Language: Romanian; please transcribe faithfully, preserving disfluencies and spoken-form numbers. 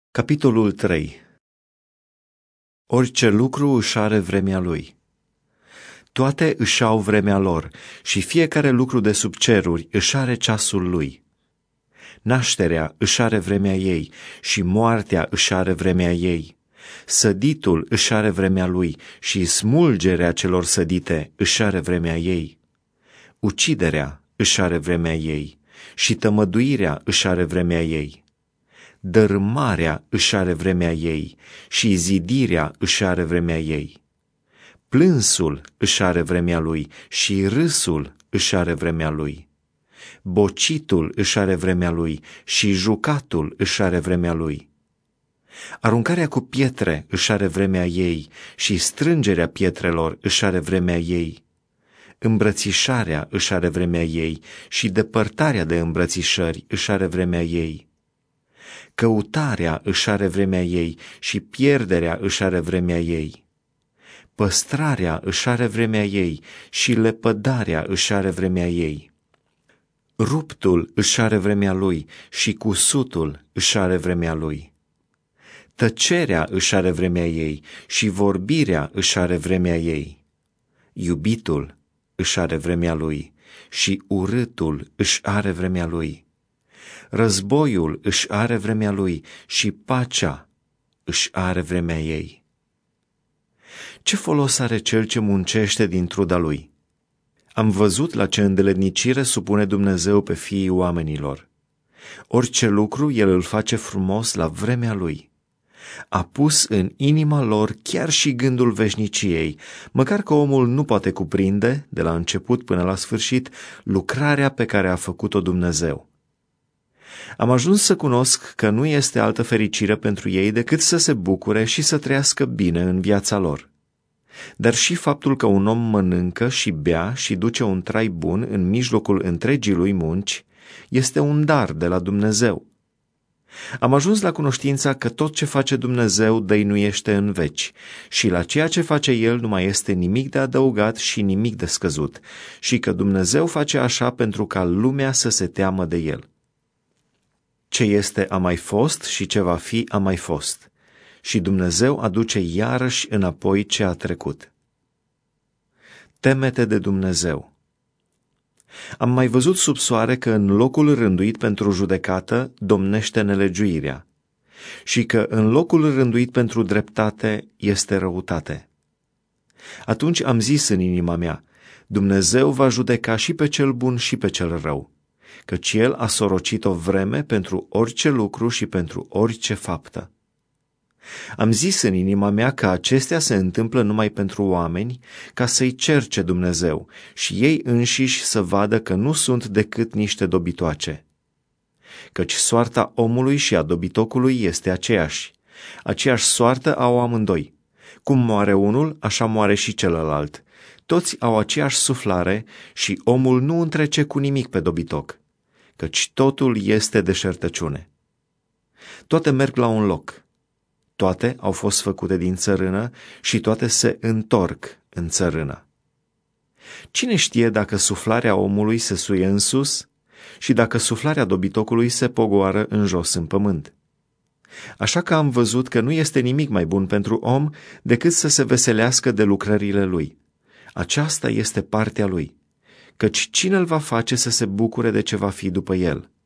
Capitolul trei. Orice lucru își are vremea lui. Toate își au vremea lor și fiecare lucru de sub ceruri își are ceasul lui. Nașterea își are vremea ei și moartea își are vremea ei. Săditul își are vremea lui și smulgerea celor sădite își are vremea ei. Uciderea își are vremea ei și tămăduirea își are vremea ei. Dărâmarea își are vremea ei și zidirea își are vremea ei. Plânsul își are vremea lui și râsul își are vremea lui. Bocitul își are vremea lui și jucatul își are vremea lui. Aruncarea cu pietre își are vremea ei și strângerea pietrelor își are vremea ei. Îmbrățișarea își are vremea ei și depărtarea de îmbrățișări își are vremea ei. Căutarea își are vremea ei și pierderea își are vremea ei. Păstrarea își are vremea ei și lepădarea își are vremea ei. Ruptul își are vremea lui și cusutul își are vremea lui. Tăcerea își are vremea ei și vorbirea își are vremea ei. Iubitul își are vremea lui și urâtul își are vremea lui. Războiul își are vremea lui și pacea își are vremea ei. Ce folos are cel ce muncește din truda lui? Am văzut la ce îndeletnicire supune Dumnezeu pe fiii oamenilor. Orice lucru El îl face frumos la vremea lui. A pus în inima lor chiar și gândul veșniciei, măcar că omul nu poate cuprinde, de la început până la sfârșit, lucrarea pe care a făcut-o Dumnezeu. Am ajuns să cunosc că nu este altă fericire pentru ei decât să se bucure și să trăiască bine în viața lor. Dar și faptul că un om mănâncă și bea și duce un trai bun în mijlocul întregii lui munci este un dar de la Dumnezeu. Am ajuns la cunoștința că tot ce face Dumnezeu dăinuiește în veci și la ceea ce face El nu mai este nimic de adăugat și nimic de scăzut și că Dumnezeu face așa pentru ca lumea să se teamă de El. Ce este a mai fost și ce va fi a mai fost, și Dumnezeu aduce iarăși înapoi ce a trecut. Teme-te de Dumnezeu. Am mai văzut sub soare că în locul rânduit pentru judecată domnește nelegiuirea și că în locul rânduit pentru dreptate este răutate. Atunci am zis în inima mea, Dumnezeu va judeca și pe cel bun și pe cel rău, căci El a sorocit o vreme pentru orice lucru și pentru orice faptă. Am zis în inima mea că acestea se întâmplă numai pentru oameni, ca să-i cerce Dumnezeu și ei înșiși să vadă că nu sunt decât niște dobitoace. Căci soarta omului și a dobitocului este aceeași. Aceeași soartă au amândoi. Cum moare unul, așa moare și celălalt. Toți au aceeași suflare și omul nu întrece cu nimic pe dobitoc, căci totul este deșertăciune. Toate merg la un loc. Toate au fost făcute din țărână și toate se întorc în țărână. Cine știe dacă suflarea omului se suie în sus și dacă suflarea dobitocului se pogoară în jos în pământ? Așa că am văzut că nu este nimic mai bun pentru om decât să se veselească de lucrările lui. Aceasta este partea lui, căci cine îl va face să se bucure de ce va fi după el?